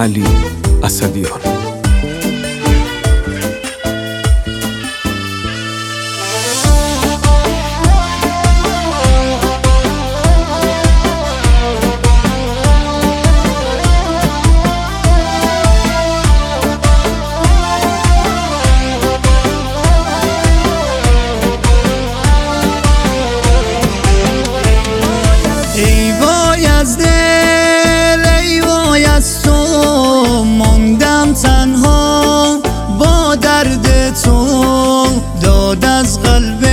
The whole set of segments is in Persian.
علی اسدیان. ای وای از دل، ای وای از تو، ماندم تنها با درد تو. داد از قلب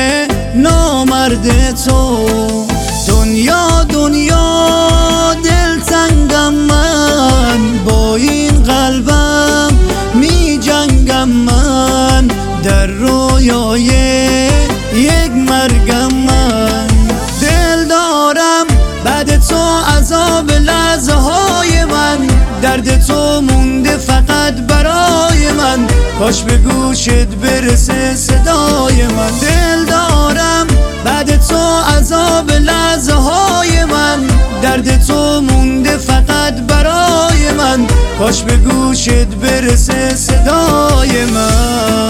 نامرد تو. دنیا دنیا دلتنگم من، با این قلبم می جنگم من. در رویای یک مرگم من. دل دارم بعد تو عذاب لحظه های من. درد تو مونده فقط برای من، کاش به گوشت برسه صدای من. دل دارم بعد تو عذاب لحظه های من. درد تو مونده فقط برای من، کاش به گوشت برسه صدای من.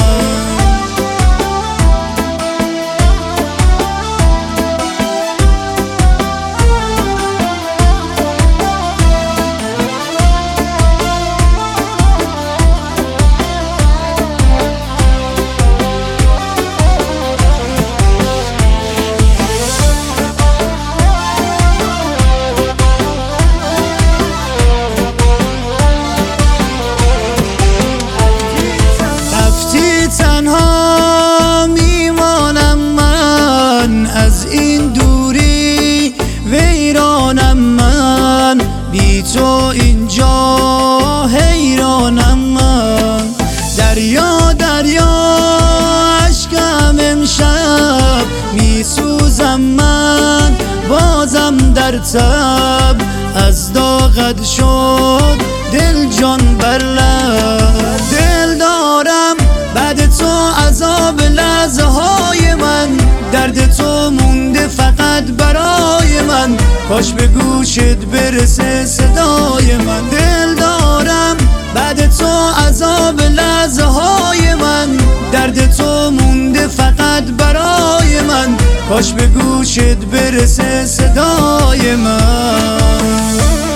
تنها میمانم من، از این دوری ویرانم من. بی تو اینجا حیرانم من. دریا دریا اشکم امشب، میسوزم من بازم در تب. از داغت شد دل جان بر لب. دل دارم بعد تو عذاب لحظه های من. درد تو مونده فقط برای من، کاش به گوشت برسه صدای من. دل دارم بعد تو عذاب لحظه های من. درد تو مونده فقط برای من، کاش به گوشت برسه صدای من.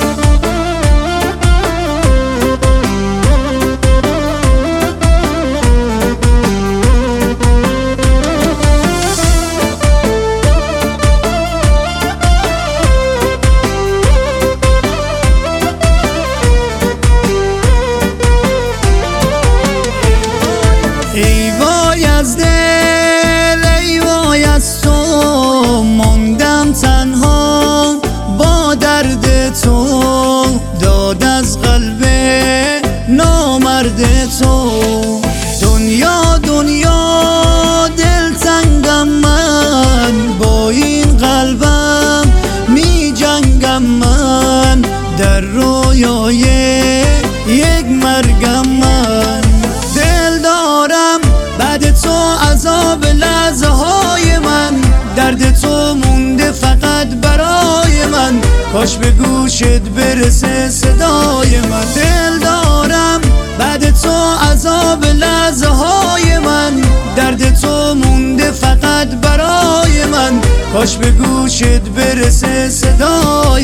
ای وای از دل، ای وای از تو، ماندم تنها با درد تو. داد از قلب نامرد تو. دنیا دنیا دلتنگم من، با این قلبم می جنگم من. در رویای یک مرگم من. دل دارم بعد تو عذاب لحظه های من. درد تو مونده فقط برای من، کاش به گوشت برسه صدای من. دل دارم بعد تو عذاب لحظه های من. درد تو مونده فقط برای من، کاش به گوشت برسه صدای